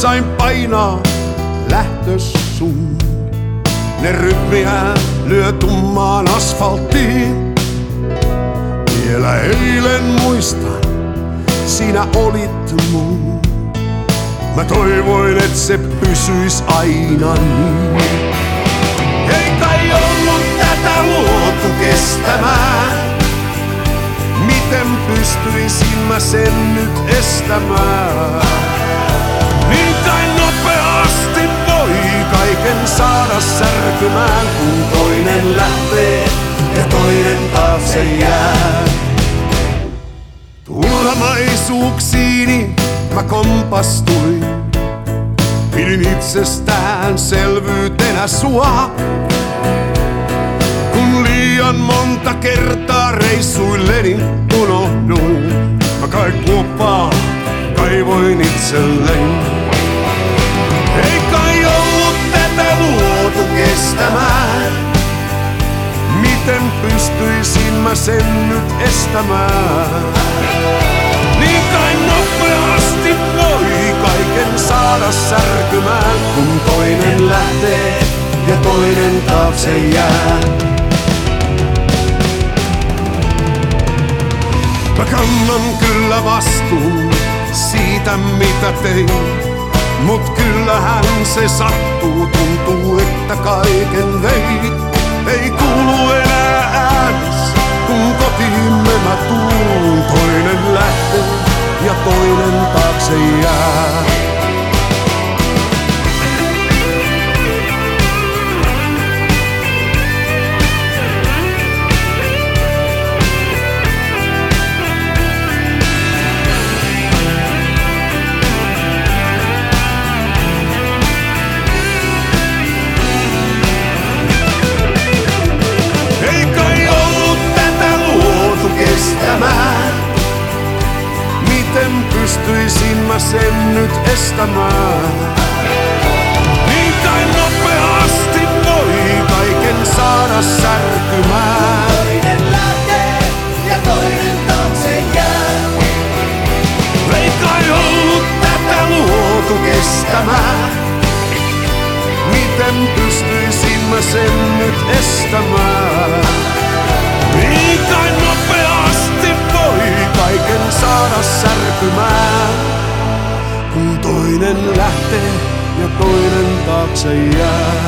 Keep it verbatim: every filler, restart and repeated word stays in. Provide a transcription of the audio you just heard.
sain painaa lähtös sun. Ne rytmiä lyö tummaan asfalttiin. Vielä eilen muistan, sinä olit mun. Mä toivoin, et se pysyis aina niin. Ei kai ollut tätä luotu kestämään. Miten pystyisin mä sen nyt estämään? Niin kai nopeasti voi kaiken saada särkymään, kun toinen lähtee ja toinen taakse jää. Turhamaisuuksiini mä kompastuin. Pidin itsestäänselvyytenä sua. Kun liian monta kertaa reissuilleni unohduin, mä kai kuoppaa kaivoin itselleni. Ei kai ollut tätä luotu kestämään. Miten pystyisin mä sen nyt estämään? Niin kai nopeasti voi kaiken saada särkymään, kun toinen lähtee ja toinen taakse jää. Mä kannan kyllä vastuun siitä mitä tein, mut kyllähän se sattuu, tuntuu että kaiken veit. Ei kuulu enää äänes, kun kotiimme mä tuun. Toinen lähtee ja toinen taakse jää. Miten pystyisin mä sen nyt estämään? Niin kai nopeasti voi kaiken saada särkymään. Toinen lähtee ja toinen taakse jää. Ei kai ollut tätä luotu kestämään. Miten pystyisin mä sen nyt estämään? Niin kai nopeasti voi kaiken saada särkymään, kun toinen lähtee ja toinen taakse jää.